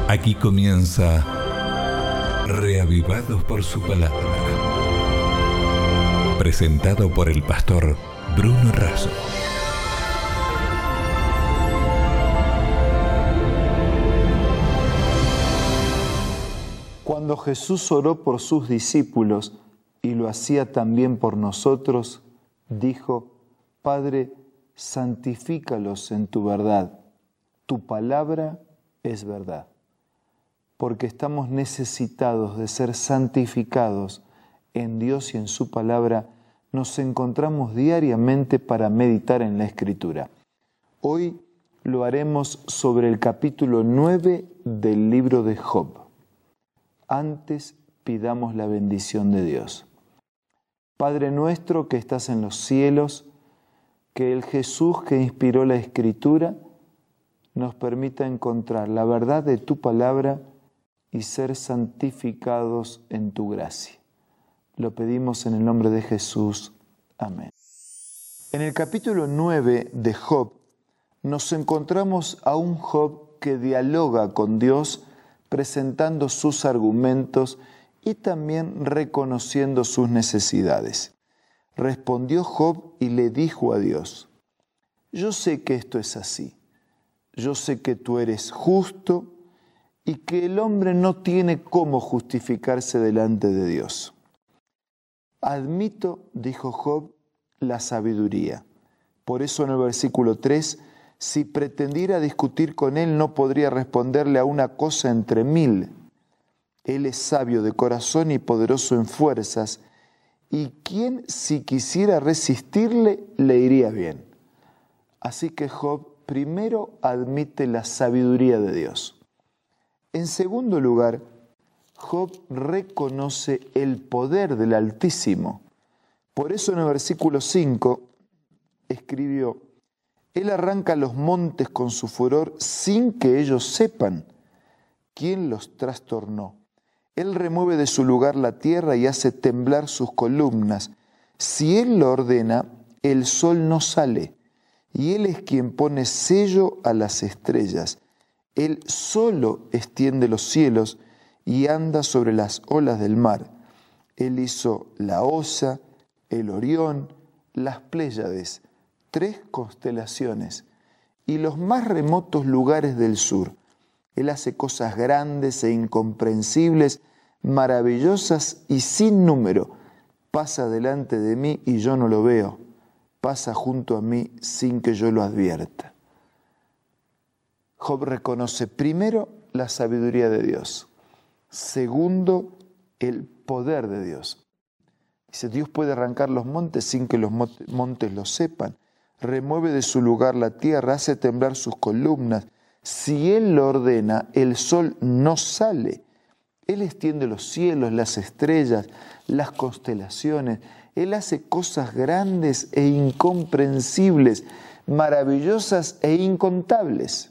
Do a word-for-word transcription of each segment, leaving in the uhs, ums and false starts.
Aquí comienza Reavivados por su palabra. Presentado por el pastor Bruno Razo. Cuando Jesús oró por sus discípulos y lo hacía también por nosotros, dijo: Padre, santifícalos en tu verdad. Tu palabra es verdad. Porque estamos necesitados de ser santificados en Dios y en su palabra, nos encontramos diariamente para meditar en la Escritura. Hoy lo haremos sobre el capítulo nueve del libro de Job. Antes pidamos la bendición de Dios. Padre nuestro que estás en los cielos, que el Jesús que inspiró la Escritura nos permita encontrar la verdad de tu palabra y ser santificados en tu gracia. Lo pedimos en el nombre de Jesús. Amén. En el capítulo nueve de Job nos encontramos a un Job que dialoga con Dios presentando sus argumentos y también reconociendo sus necesidades. Respondió Job y le dijo a Dios: Yo sé que esto es así. Yo sé que tú eres justo y que el hombre no tiene cómo justificarse delante de Dios. Admito, dijo Job, la sabiduría. Por eso en el versículo tres, si pretendiera discutir con él, no podría responderle a una cosa entre mil. Él es sabio de corazón y poderoso en fuerzas, y quien si quisiera resistirle, le iría bien. Así que Job primero admite la sabiduría de Dios. En segundo lugar, Job reconoce el poder del Altísimo. Por eso en el versículo cinco escribió: Él arranca los montes con su furor sin que ellos sepan quién los trastornó. Él remueve de su lugar la tierra y hace temblar sus columnas. Si Él lo ordena, el sol no sale, y Él es quien pone sello a las estrellas. Él solo extiende los cielos y anda sobre las olas del mar. Él hizo la Osa, el Orión, las Pléyades, tres constelaciones, y los más remotos lugares del sur. Él hace cosas grandes e incomprensibles, maravillosas y sin número. Pasa delante de mí y yo no lo veo. Pasa junto a mí sin que yo lo advierta. Job reconoce primero la sabiduría de Dios. Segundo, el poder de Dios. Dice: Dios puede arrancar los montes sin que los montes lo sepan. Remueve de su lugar la tierra, hace temblar sus columnas. Si Él lo ordena, el sol no sale. Él extiende los cielos, las estrellas, las constelaciones. Él hace cosas grandes e incomprensibles, maravillosas e incontables.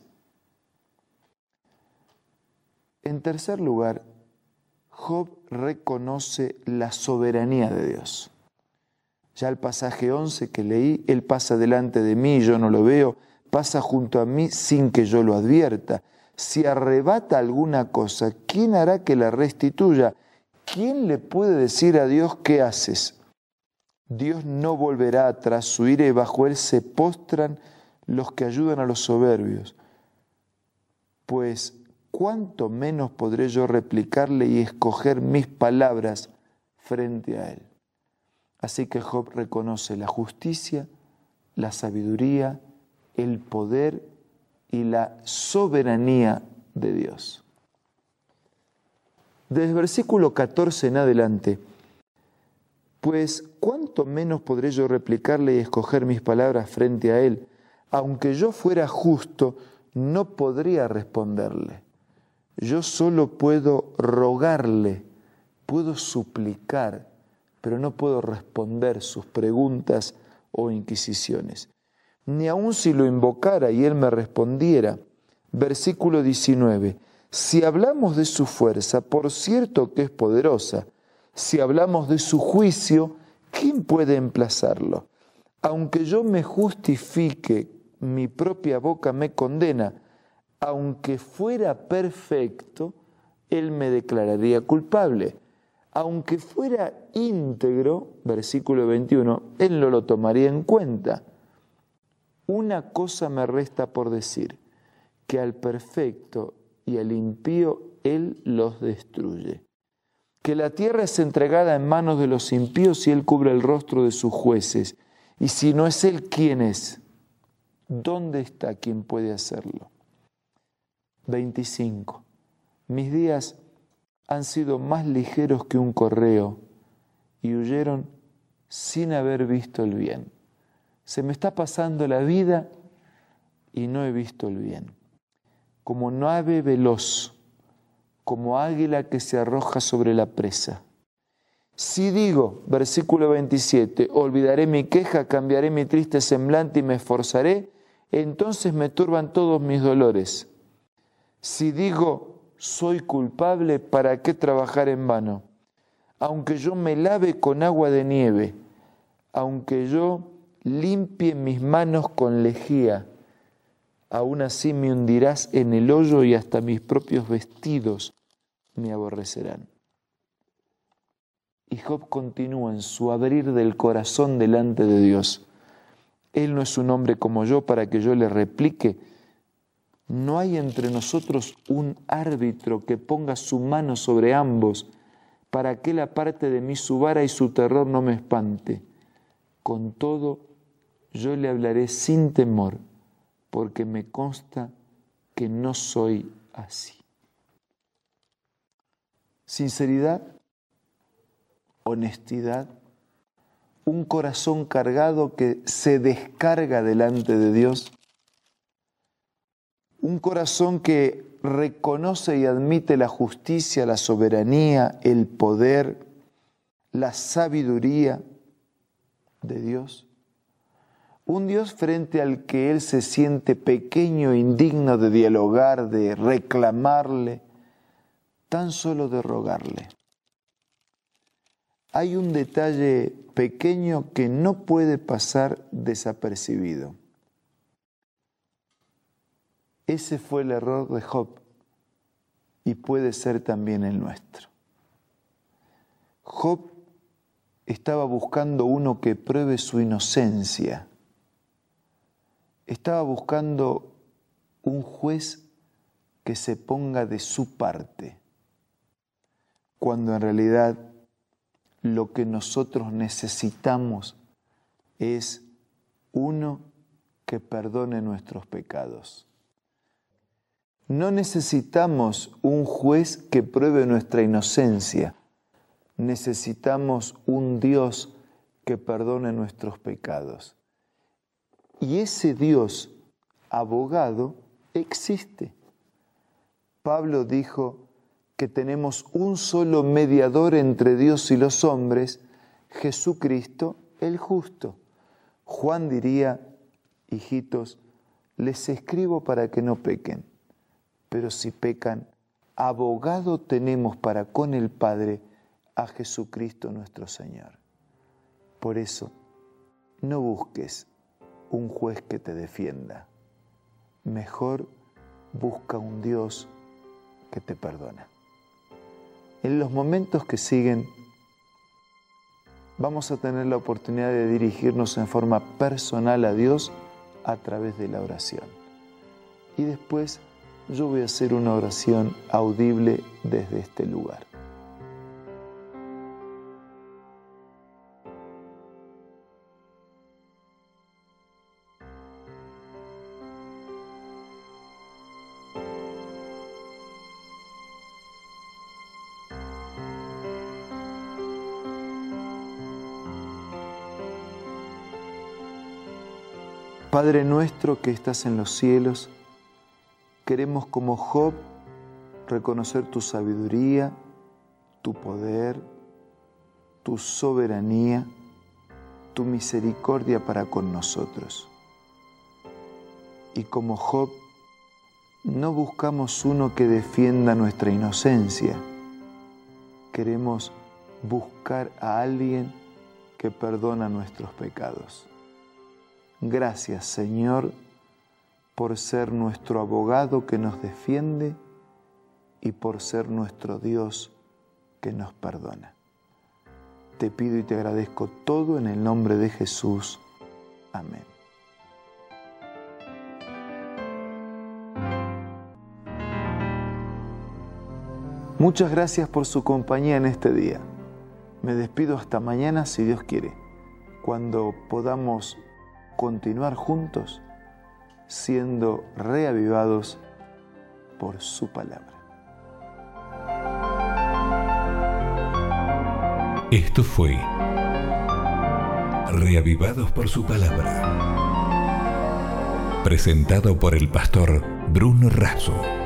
En tercer lugar, Job reconoce la soberanía de Dios. Ya el pasaje once que leí: Él pasa delante de mí y yo no lo veo, pasa junto a mí sin que yo lo advierta. Si arrebata alguna cosa, ¿quién hará que la restituya? ¿Quién le puede decir a Dios qué haces? Dios no volverá atrás su ira y bajo Él se postran los que ayudan a los soberbios. Pues ¿cuánto menos podré yo replicarle y escoger mis palabras frente a Él? Así que Job reconoce la justicia, la sabiduría, el poder y la soberanía de Dios. Desde el versículo catorce en adelante, pues ¿cuánto menos podré yo replicarle y escoger mis palabras frente a Él? Aunque yo fuera justo, no podría responderle. Yo solo puedo rogarle, puedo suplicar, pero no puedo responder sus preguntas o inquisiciones. Ni aun si lo invocara y Él me respondiera. Versículo diecinueve. Si hablamos de su fuerza, por cierto que es poderosa. Si hablamos de su juicio, ¿quién puede emplazarlo? Aunque yo me justifique, mi propia boca me condena. aunque fuera perfecto, él me declararía culpable. Aunque fuera íntegro, versículo veintiuno, él no lo tomaría en cuenta. Una cosa me resta por decir, que al perfecto y al impío él los destruye. Que la tierra es entregada en manos de los impíos y él cubre el rostro de sus jueces. Y si no es él, ¿quién es? ¿Dónde está quien puede hacerlo? veinticinco. Mis días han sido más ligeros que un correo y huyeron sin haber visto el bien. Se me está pasando la vida y no he visto el bien. Como ave veloz, como águila que se arroja sobre la presa. Si digo, versículo veintisiete, olvidaré mi queja, cambiaré mi triste semblante y me esforzaré, entonces me turban todos mis dolores. Si digo, soy culpable, ¿para qué trabajar en vano? Aunque yo me lave con agua de nieve, aunque yo limpie mis manos con lejía, aún así me hundirás en el hoyo y hasta mis propios vestidos me aborrecerán. Y Job continúa en su abrir del corazón delante de Dios. Él no es un hombre como yo para que yo le replique. No hay entre nosotros un árbitro que ponga su mano sobre ambos para que él aparte de mí su vara y su terror no me espante. Con todo, yo le hablaré sin temor, porque me consta que no soy así. Sinceridad, honestidad, un corazón cargado que se descarga delante de Dios, un corazón que reconoce y admite la justicia, la soberanía, el poder, la sabiduría de Dios. Un Dios frente al que él se siente pequeño, indigno de dialogar, de reclamarle, tan solo de rogarle. Hay un detalle pequeño que no puede pasar desapercibido. Ese fue el error de Job y puede ser también el nuestro. Job estaba buscando uno que pruebe su inocencia. Estaba buscando un juez que se ponga de su parte, cuando en realidad lo que nosotros necesitamos es uno que perdone nuestros pecados. No necesitamos un juez que pruebe nuestra inocencia. Necesitamos un Dios que perdone nuestros pecados. Y ese Dios abogado existe. Pablo dijo que tenemos un solo mediador entre Dios y los hombres, Jesucristo el justo. Juan diría, hijitos, les escribo para que no pequen. Pero si pecan, abogado tenemos para con el Padre a Jesucristo nuestro Señor. Por eso, no busques un juez que te defienda. Mejor busca un Dios que te perdona. En los momentos que siguen, vamos a tener la oportunidad de dirigirnos en forma personal a Dios a través de la oración. Y después, yo voy a hacer una oración audible desde este lugar. Padre nuestro que estás en los cielos, queremos como Job reconocer tu sabiduría, tu poder, tu soberanía, tu misericordia para con nosotros. Y como Job, no buscamos uno que defienda nuestra inocencia. Queremos buscar a alguien que perdona nuestros pecados. Gracias, Señor, por ser nuestro abogado que nos defiende y por ser nuestro Dios que nos perdona. Te pido y te agradezco todo en el nombre de Jesús. Amén. Muchas gracias por su compañía en este día. Me despido hasta mañana si Dios quiere, cuando podamos continuar juntos siendo reavivados por su palabra. Esto fue Reavivados por su palabra, presentado por el pastor Bruno Razo.